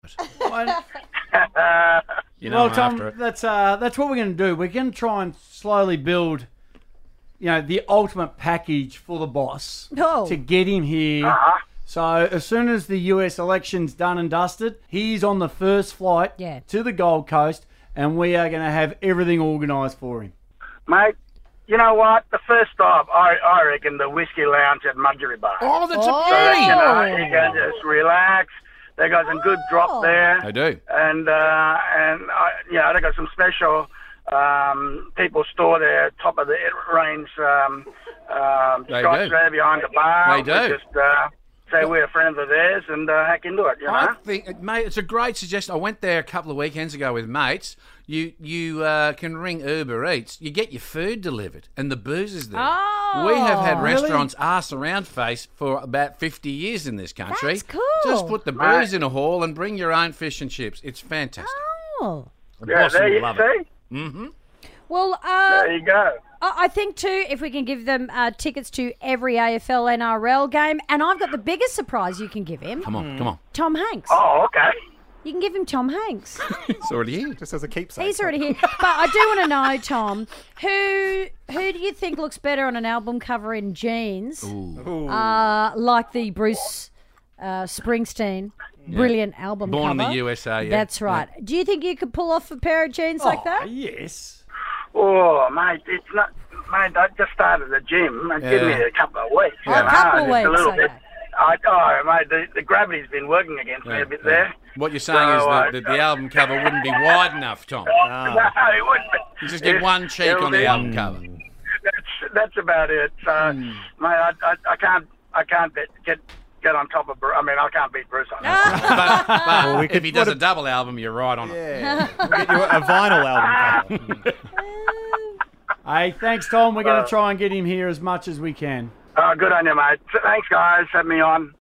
Well, I'm Tom, after it. that's what we're going to do. We're going to try and slowly build, the ultimate package for the boss to get him here. So as soon as the US election's done and dusted, he's on the first flight to the Gold Coast, and we are going to have everything organised for him. Mate, you know what? The first stop, I reckon, the Whiskey Lounge at Mudgee Bar. Oh, that's a So beauty. that, you can just relax. They got some good drop there. They do. And they got some special people store there, top of the range shots there behind the bar. They do. We just say we're friends of theirs and hack into it, I think, mate, it's a great suggestion. I went there a couple of weekends ago with mates. You can ring Uber Eats. You get your food delivered, and the booze is there. Oh, we have had restaurants arse around face for about 50 years in this country. That's cool. Just put the booze in a hall and bring your own fish and chips. It's fantastic. Oh. The Yeah, boss there will you love see. it. Mm-hmm. Well, There you go. I think, too, if we can give them tickets to every AFL NRL game, and I've got the biggest surprise you can give him. Come on. Tom Hanks. Oh, okay. You can give him Tom Hanks. It's already here. Just as a keepsake. He's already here. But I do want to know, Tom, who do you think looks better on an album cover in jeans? Like the Bruce Springsteen brilliant album Born cover. in the USA, yeah. That's right. Yeah. Do you think you could pull off a pair of jeans like that? Yes. Oh, mate, it's not... Mate, I just started the gym. Give me a couple of weeks. Oh, a couple of just weeks, a little okay. bit. Mate, the gravity's been working against me a bit there. What you're saying is that the album cover wouldn't be wide enough, Tom. No, it wouldn't be. You just get one cheek it'll on the be- album cover. That's about it. So, mate, I can't get on top of Bruce. I mean, I can't beat Bruce on that. But we if could he does put a double album, you're right on it. Yeah. We'll get you a vinyl album cover. Hey, thanks, Tom. We're going to try and get him here as much as we can. Good on you, mate. Thanks, guys. Have me on.